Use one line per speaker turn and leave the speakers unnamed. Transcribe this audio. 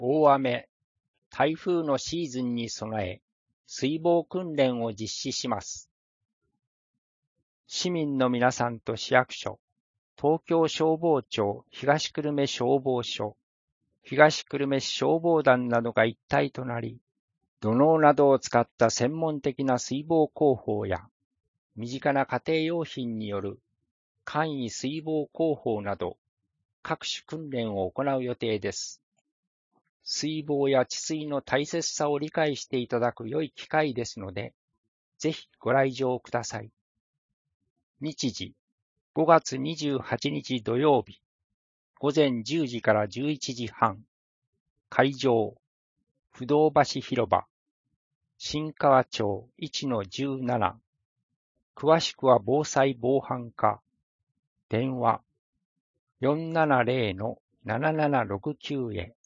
大雨、台風のシーズンに備え、水防訓練を実施します。市民の皆さんと市役所、東京消防庁東久留米消防署、東久留米市消防団などが一体となり、土のうなどを使った専門的な水防工法や、身近な家庭用品による簡易水防工法など、各種訓練を行う予定です。水防や治水の大切さを理解していただく良い機会ですので、ぜひご来場ください。日時、5月28日土曜日、午前10時から11時半。会場、不動橋広場、新川町 1-17。詳しくは防災防犯課。電話、470-7769へ。